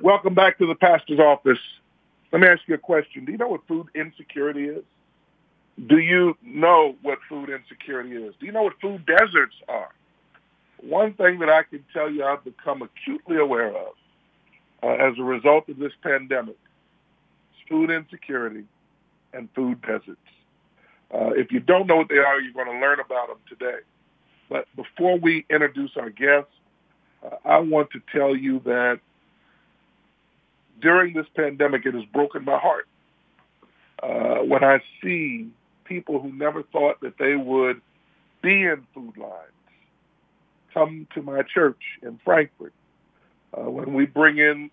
Welcome back to the pastor's office. Let me ask you a question. Do you know what food insecurity is? Do you know what food insecurity is? Do you know what food deserts are? One thing that I can tell you I've become acutely aware of as a result of this pandemic is food insecurity and food deserts. If you don't know what they are, you're going to learn about them today. But before we introduce our guests, I want to tell you that during this pandemic, it has broken my heart when I see people who never thought that they would be in food lines come to my church in Frankfort when we bring in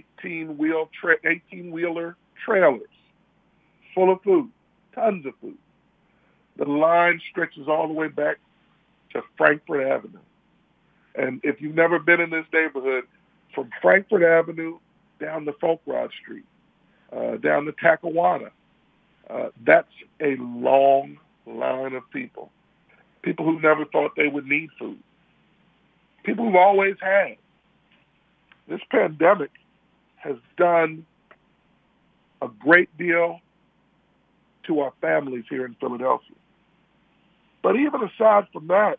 18-wheeler trailers full of food, tons of food. The line stretches all the way back to Frankfort Avenue. And if you've never been in this neighborhood, from Frankfort Avenue down to Folkrod Street, down to Tackawanna, that's a long line of people. People who never thought they would need food. People who've always had. This pandemic has done a great deal to our families here in Philadelphia. But even aside from that,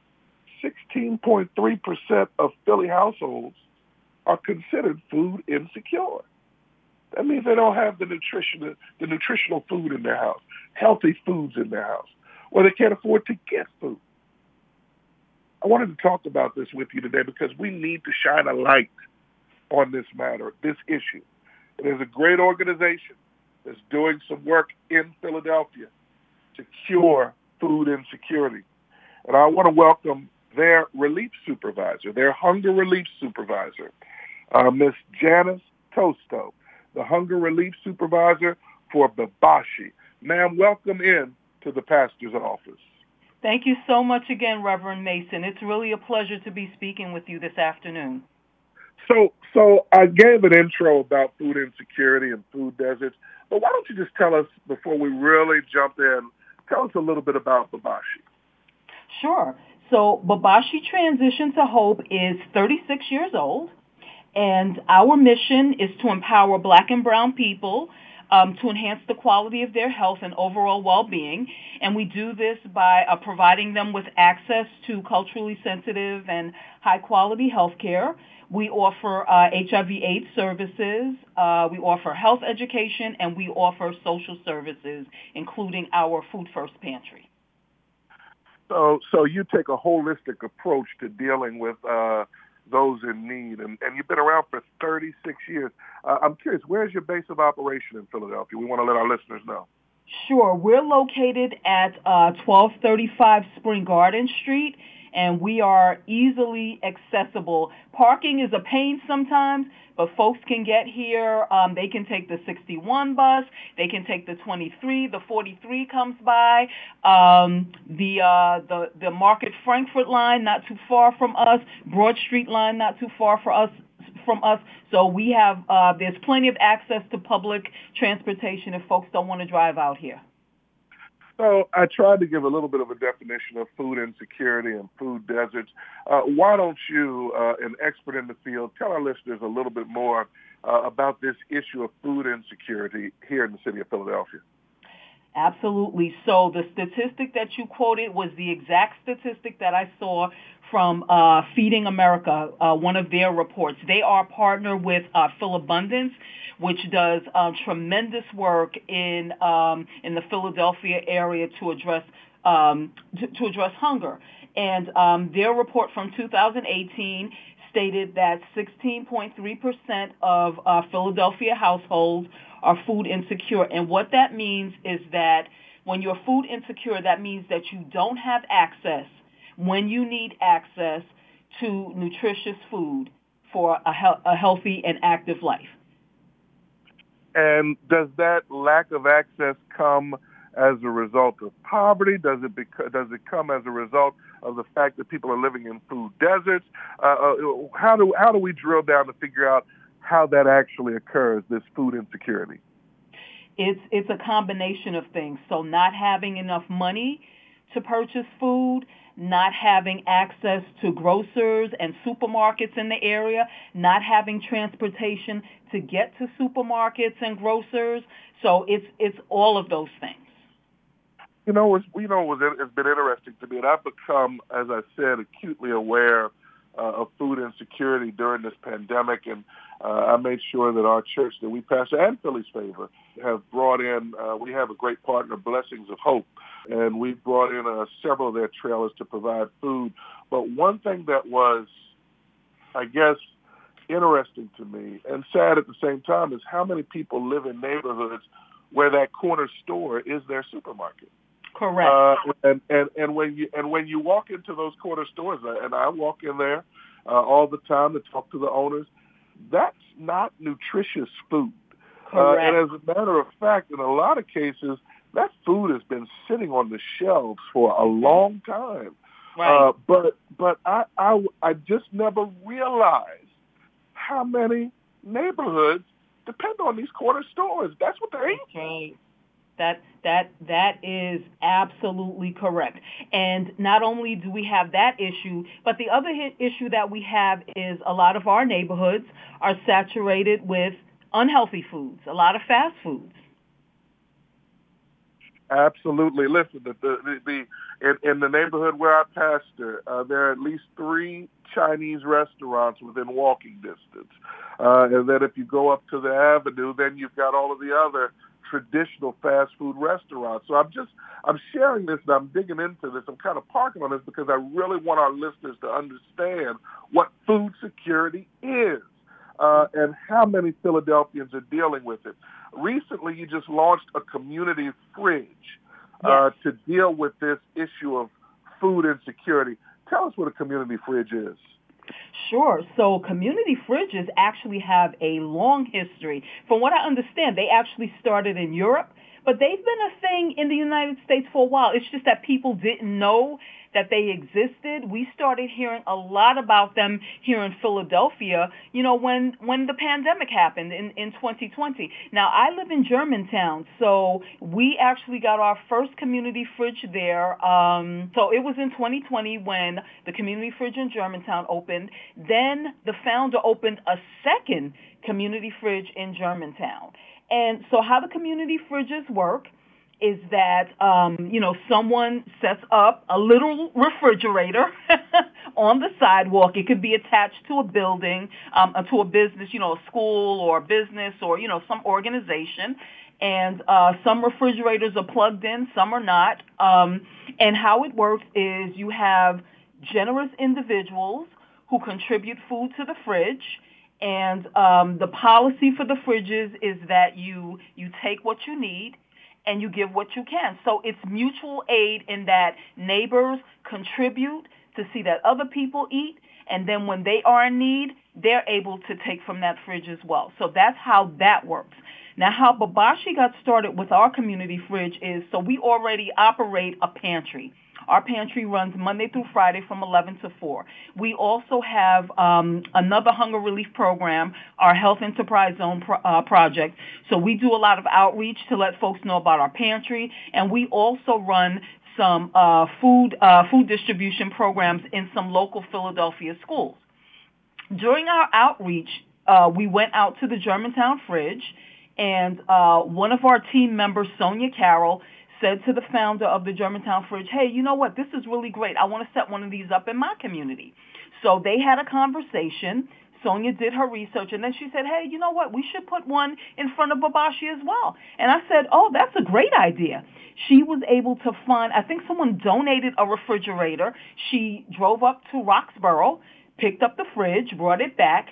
16.3% of Philly households are considered food insecure. That means they don't have the nutritional food in their house, healthy foods in their house, or they can't afford to get food. I wanted to talk about this with you today because we need to shine a light on this matter, this issue. And there's a great organization that's doing some work in Philadelphia to cure food insecurity. And I want to welcome their relief supervisor, their hunger relief supervisor, Miss Janice Tosto, the hunger relief supervisor for Babashi. Ma'am, welcome in to the pastor's office. Thank you so much again, Reverend Mason. It's really a pleasure to be speaking with you this afternoon. So I gave an intro about food insecurity and food deserts, but why don't you just tell us, before we really jump in, tell us a little bit about Babashi. Sure. So Babashi Transition to Hope is 36 years old, and our mission is to empower Black and brown people to enhance the quality of their health and overall well-being. And we do this by providing them with access to culturally sensitive and high-quality health care. We offer HIV/AIDS services, we offer health education, and we offer social services, including our Food First Pantry. So you take a holistic approach to dealing with those in need, and you've been around for 36 years. I'm curious, where's your base of operation in Philadelphia? We want to let our listeners know. Sure. We're located at 1235 Spring Garden Street, and we are easily accessible. Parking is a pain sometimes, but folks can get here. They can take the 61 bus. They can take the 23. The 43 comes by. The Market Frankfort line, not too far from us. Broad Street line, not too far from us. So we have there's plenty of access to public transportation if folks don't want to drive out here. So I tried to give a little bit of a definition of food insecurity and food deserts. Why don't you, an expert in the field, tell our listeners a little bit more about this issue of food insecurity here in the city of Philadelphia? Absolutely. So the statistic that you quoted was the exact statistic that I saw from Feeding America, one of their reports. They are partnered with Philabundance, which does tremendous work in the Philadelphia area to address hunger. And their report from 2018 stated that 16.3% of Philadelphia households are food insecure. And what that means is that when you're food insecure, that means that you don't have access when you need access to nutritious food for a healthy and active life. And does that lack of access come as a result of poverty? Does it come as a result of the fact that people are living in food deserts? How do we drill down to figure out how that actually occurs, this food insecurity? It's a combination of things. So not having enough money to purchase food, not having access to grocers and supermarkets in the area, not having transportation to get to supermarkets and grocers. So it's all of those things. It's been interesting to me, and I've become, as I said, acutely aware of food insecurity during this pandemic, and I made sure that our church that we pastor and Philly's Favor have brought in, we have a great partner, Blessings of Hope, and we've brought in several of their trailers to provide food. But one thing that was, I guess, interesting to me and sad at the same time is how many people live in neighborhoods where that corner store is their supermarket. Correct. And when you walk into those corner stores, and I walk in there all the time to talk to the owners, that's not nutritious food. Correct. And as a matter of fact, in a lot of cases, that food has been sitting on the shelves for a long time. Right. But I just never realized how many neighborhoods depend on these corner stores. That's what they're eating. Right. That is absolutely correct. And not only do we have that issue, but the other issue that we have is a lot of our neighborhoods are saturated with unhealthy foods, a lot of fast foods. Absolutely. Listen, in the neighborhood where I pastor, there are at least 3 Chinese restaurants within walking distance. And then if you go up to the avenue, then you've got all of the other traditional fast food restaurants. So I'm sharing this and I'm digging into this. I'm kind of parking on this because I really want our listeners to understand what food security is and how many Philadelphians are dealing with it. Recently, you just launched a community fridge to deal with this issue of food insecurity. Tell us what a community fridge is. Sure. So community fridges actually have a long history. From what I understand, they actually started in Europe, but they've been a thing in the United States for a while. It's just that people didn't know that they existed. We started hearing a lot about them here in Philadelphia, when the pandemic happened in 2020. Now, I live in Germantown, so we actually got our first community fridge there. So it was in 2020 when the community fridge in Germantown opened. Then the founder opened a second community fridge in Germantown. And so how the community fridges work is that, someone sets up a little refrigerator on the sidewalk. It could be attached to a building, to a business, a school or a business or, some organization. And some refrigerators are plugged in, some are not. And how it works is you have generous individuals who contribute food to the fridge. And the policy for the fridges is that you take what you need and you give what you can. So it's mutual aid in that neighbors contribute to see that other people eat, and then when they are in need, they're able to take from that fridge as well. So that's how that works. Now, how Babashi got started with our community fridge is, so we already operate a pantry. Our pantry runs Monday through Friday from 11 to 4. We also have another hunger relief program, our Health Enterprise Zone project. So we do a lot of outreach to let folks know about our pantry, and we also run some food distribution programs in some local Philadelphia schools. During our outreach, we went out to the Germantown fridge, and one of our team members, Sonia Carroll, said to the founder of the Germantown fridge, hey, you know what, this is really great. I want to set one of these up in my community. So they had a conversation. Sonia did her research, and then she said, hey, you know what, we should put one in front of Babashi as well. And I said, oh, that's a great idea. She was able to find, I think someone donated a refrigerator. She drove up to Roxborough, picked up the fridge, brought it back.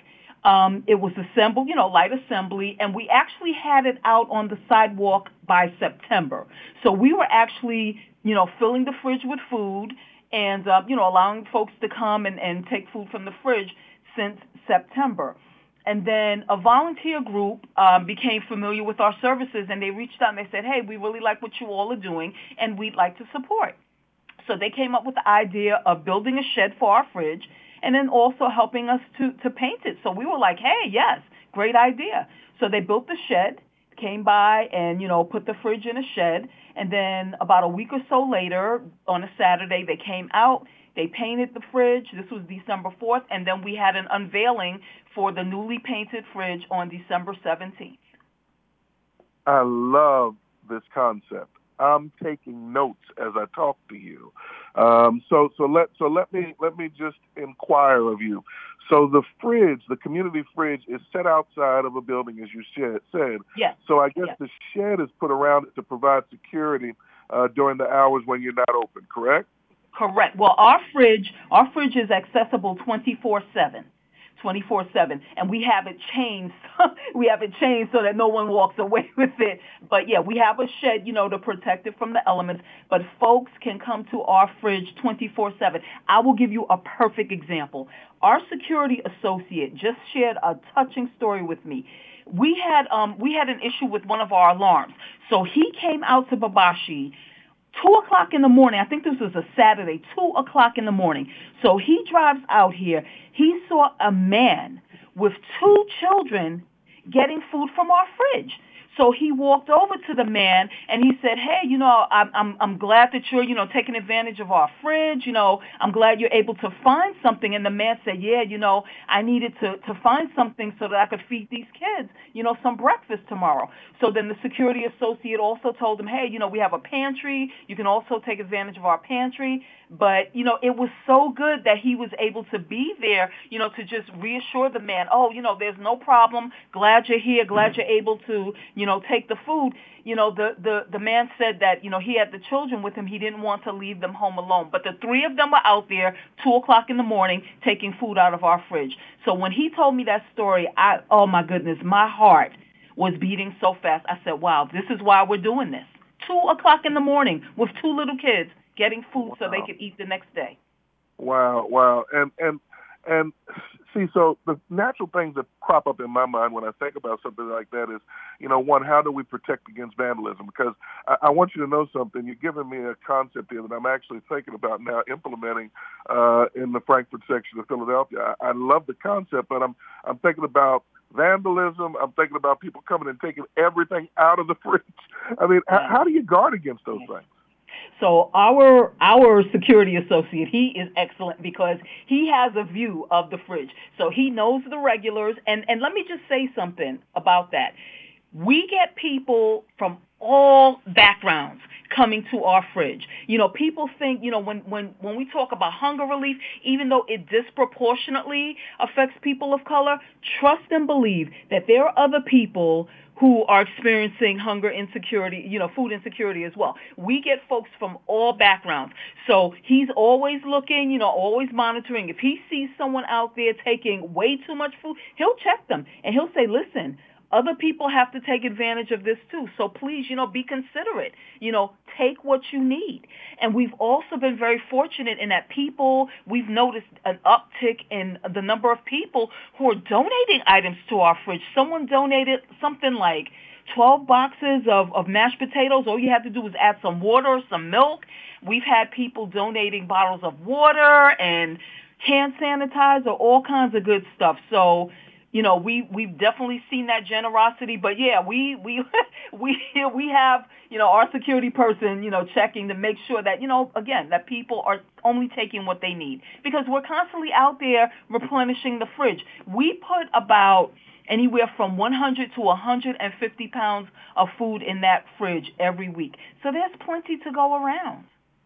It was assembled, light assembly, and we actually had it out on the sidewalk by September. So we were actually, filling the fridge with food and, allowing folks to come and take food from the fridge since September. And then a volunteer group became familiar with our services, and they reached out and they said, hey, we really like what you all are doing, and we'd like to support. So they came up with the idea of building a shed for our fridge, and then also helping us to paint it. So we were like, hey, yes, great idea. So they built the shed, came by and, put the fridge in a shed. And then about a week or so later, on a Saturday, they came out. They painted the fridge. This was December 4th. And then we had an unveiling for the newly painted fridge on December 17th. I love this concept. I'm taking notes as I talk to you. So let me just inquire of you. So the fridge, the community fridge, is set outside of a building, as you said. Yes. So I guess the shed is put around it to provide security during the hours when you're not open, correct? Correct. Well, our fridge is accessible 24/7. 24/7, and we have it changed. We have it changed so that no one walks away with it. But yeah, we have a shed, to protect it from the elements. But folks can come to our fridge 24/7. I will give you a perfect example. Our security associate just shared a touching story with me. We had an issue with one of our alarms, so he came out to Babashi 2:00 in the morning. I think this was a Saturday, 2:00 in the morning. So he drives out here. He saw a man with 2 children getting food from our fridge. So he walked over to the man and he said, "Hey, I'm glad that you're, taking advantage of our fridge. I'm glad you're able to find something." And the man said, "Yeah, I needed to find something so that I could feed these kids, some breakfast tomorrow." So then the security associate also told him, "Hey, we have a pantry. You can also take advantage of our pantry." But, it was so good that he was able to be there, to just reassure the man, "Oh, there's no problem. Glad you're here. Glad you're able to, take the food." The man said that, he had the children with him. He didn't want to leave them home alone. But the 3 of them were out there 2:00 in the morning taking food out of our fridge. So when he told me that story, oh my goodness, my heart was beating so fast. I said, wow, this is why we're doing this. 2:00 in the morning with 2 little kids getting food so they could eat the next day. Wow. And see, so the natural things that crop up in my mind when I think about something like that is, one, how do we protect against vandalism? Because I want you to know something. You're giving me a concept here that I'm actually thinking about now implementing in the Frankfort section of Philadelphia. I love the concept, but I'm thinking about vandalism. I'm thinking about people coming and taking everything out of the fridge. I mean, how do you guard against those things? So our security associate, he is excellent because he has a view of the fridge. So he knows the regulars. And let me just say something about that. We get people from all backgrounds coming to our fridge. People think, when we talk about hunger relief, even though it disproportionately affects people of color, trust and believe that there are other people who are experiencing hunger insecurity, food insecurity as well. We get folks from all backgrounds. So he's always looking, always monitoring. If he sees someone out there taking way too much food, he'll check them and he'll say, "Listen, other people have to take advantage of this too. So please, be considerate. Take what you need." And we've also been very fortunate in that we've noticed an uptick in the number of people who are donating items to our fridge. Someone donated something like 12 boxes of mashed potatoes. All you have to do is add some water, some milk. We've had people donating bottles of water and hand sanitizer, all kinds of good stuff. So, we've definitely seen that generosity, but yeah, we have, our security person, checking to make sure that, again, that people are only taking what they need, because we're constantly out there replenishing the fridge. We put about anywhere from 100 to 150 pounds of food in that fridge every week. So there's plenty to go around.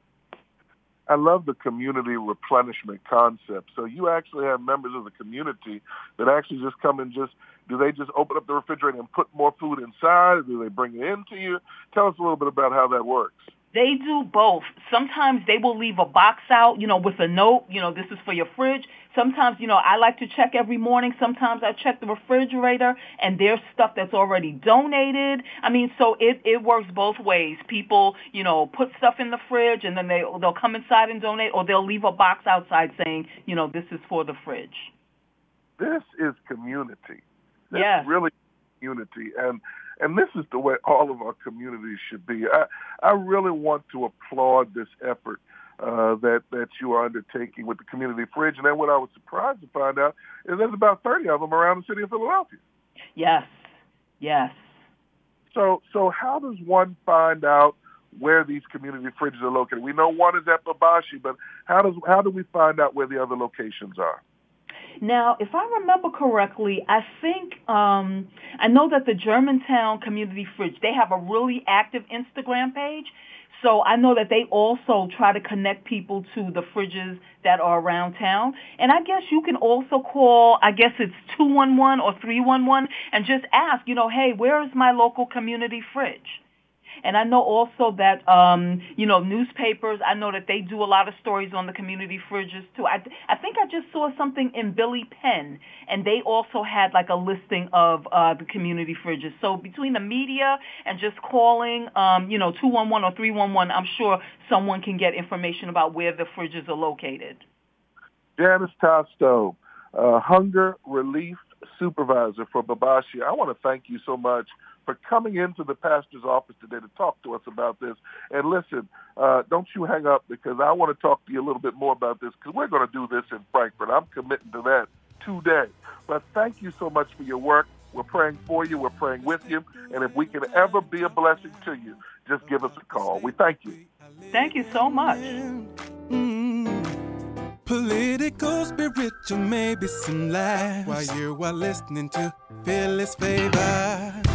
I love the community replenishment concept. So you actually have members of the community that actually just come and do they just open up the refrigerator and put more food inside? Or do they bring it in to you? Tell us a little bit about how that works. They do both. Sometimes they will leave a box out, with a note, this is for your fridge. Sometimes, I like to check every morning. Sometimes I check the refrigerator and there's stuff that's already donated. I mean, so it works both ways. People, put stuff in the fridge and then they'll come inside and donate, or they'll leave a box outside saying, this is for the fridge. This is community. Yes. Really community. And this is the way all of our communities should be. I really want to applaud this effort that you are undertaking with the community fridge. And then what I was surprised to find out is there's about 30 of them around the city of Philadelphia. Yes. So how does one find out where these community fridges are located? We know one is at Babashi, but how do we find out where the other locations are? Now, if I remember correctly, I think I know that the Germantown Community Fridge, they have a really active Instagram page. So I know that they also try to connect people to the fridges that are around town. And I guess you can also call, I guess it's 211 or 311, and just ask, hey, where is my local community fridge? And I know also that, newspapers, I know that they do a lot of stories on the community fridges, too. I think I just saw something in Billy Penn, and they also had, like, a listing of the community fridges. So between the media and just calling, 211 or 311, I'm sure someone can get information about where the fridges are located. Janice Tosto, Hunger Relief Supervisor for Babashi. I want to thank you so much for coming into the pastor's office today to talk to us about this. And listen, don't you hang up, because I want to talk to you a little bit more about this, because we're going to do this in Frankfurt. I'm committing to that today. But thank you so much for your work. We're praying for you. We're praying with you. And if we can ever be a blessing to you, just give us a call. We thank you. Thank you so much. Political, spiritual, maybe some lies while you are listening to Phyllis Favor.